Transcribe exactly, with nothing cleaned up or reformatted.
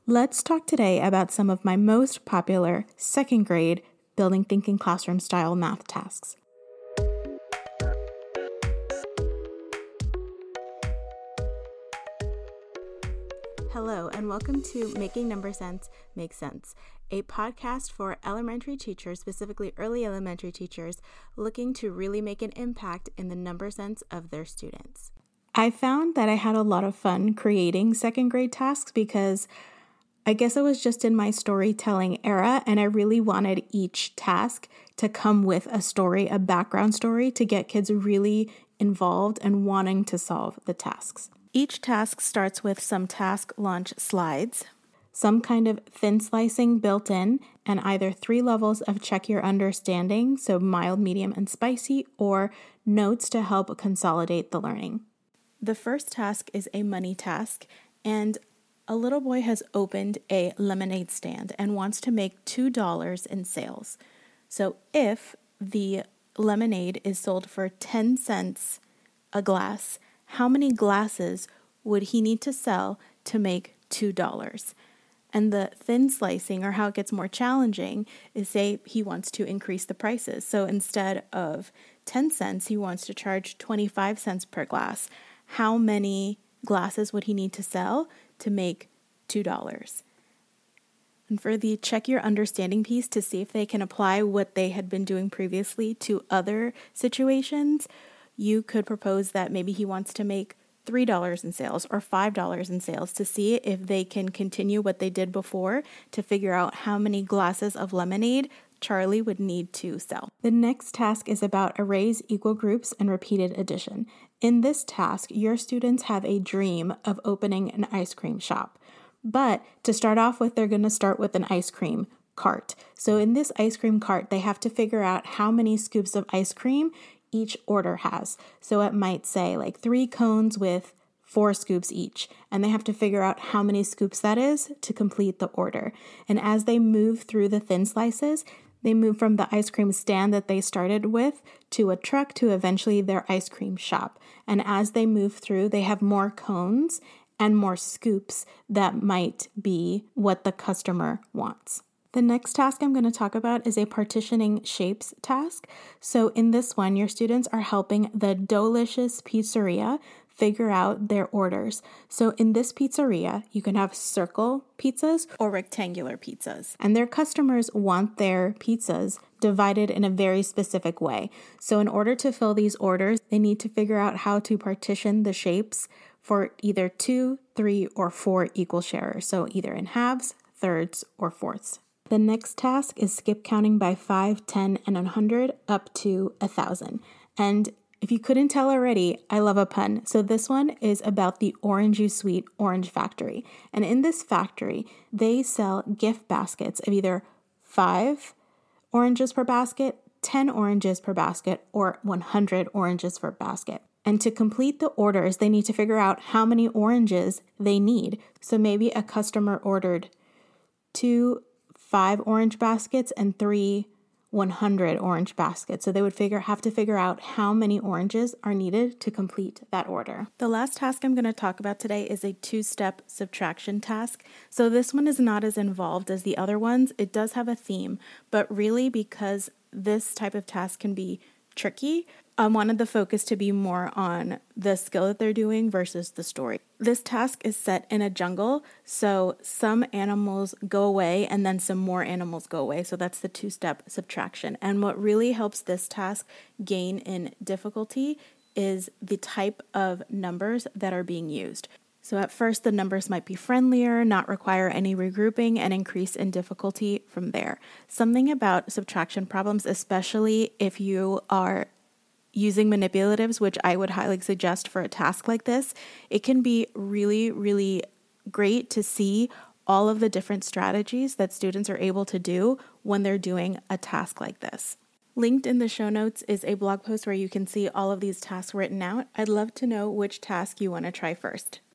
Let's talk today about some of my most popular second grade Building Thinking Classroom style math tasks. Hello, and welcome to Making Number Sense Make Sense, a podcast for elementary teachers, specifically early elementary teachers, looking to really make an impact in the number sense of their students. I found that I had a lot of fun creating second grade tasks because I guess I was just in my storytelling era, and I really wanted each task to come with a story, a background story, to get kids really involved and wanting to solve the tasks. Each task starts with some task launch slides, some kind of thin slicing built in, and either three levels of check your understanding, so mild, medium, and spicy, or notes to help consolidate the learning. The first task is a money task, and a little boy has opened a lemonade stand and wants to make two dollars in sales. So if the lemonade is sold for ten cents a glass, how many glasses would he need to sell to make two dollars? And the thin slicing, or how it gets more challenging, is say he wants to increase the prices. So instead of ten cents, he wants to charge twenty-five cents per glass. How many glasses would he need to sell to make two dollars? And for the check your understanding piece, to see if they can apply what they had been doing previously to other situations, you could propose that maybe he wants to make three dollars in sales or five dollars in sales, to see if they can continue what they did before to figure out how many glasses of lemonade Charlie would need to sell. The next task is about arrays, equal groups, and repeated addition. In this task, your students have a dream of opening an ice cream shop. But to start off with, they're going to start with an ice cream cart. So in this ice cream cart, they have to figure out how many scoops of ice cream each order has. So it might say like three cones with four scoops each, and they have to figure out how many scoops that is to complete the order. And as they move through the thin slices, they move from the ice cream stand that they started with to a truck to eventually their ice cream shop. And as they move through, they have more cones and more scoops that might be what the customer wants. The next task I'm going to talk about is a partitioning shapes task. So in this one, your students are helping the Dolicious Pizzeria figure out their orders. So in this pizzeria, you can have circle pizzas or rectangular pizzas. And their customers want their pizzas divided in a very specific way. So in order to fill these orders, they need to figure out how to partition the shapes for either two, three, or four equal sharers. So either in halves, thirds, or fourths. The next task is skip counting by five, ten, and one hundred up to one thousand. And if you couldn't tell already, I love a pun. So this one is about the Orangey Sweet Orange Factory. And in this factory, they sell gift baskets of either five oranges per basket, ten oranges per basket, or one hundred oranges per basket. And to complete the orders, they need to figure out how many oranges they need. So maybe a customer ordered two five orange baskets and three one hundred orange baskets. So they would figure have to figure out how many oranges are needed to complete that order. The last task I'm going to talk about today is a two-step subtraction task. So this one is not as involved as the other ones. It does have a theme, but really because this type of task can be tricky, I wanted the focus to be more on the skill that they're doing versus the story. This task is set in a jungle, so some animals go away and then some more animals go away. So that's the two-step subtraction. And what really helps this task gain in difficulty is the type of numbers that are being used. So at first, the numbers might be friendlier, not require any regrouping, and increase in difficulty from there. Something about subtraction problems, especially if you are using manipulatives, which I would highly suggest for a task like this, it can be really, really great to see all of the different strategies that students are able to do when they're doing a task like this. Linked in the show notes is a blog post where you can see all of these tasks written out. I'd love to know which task you want to try first.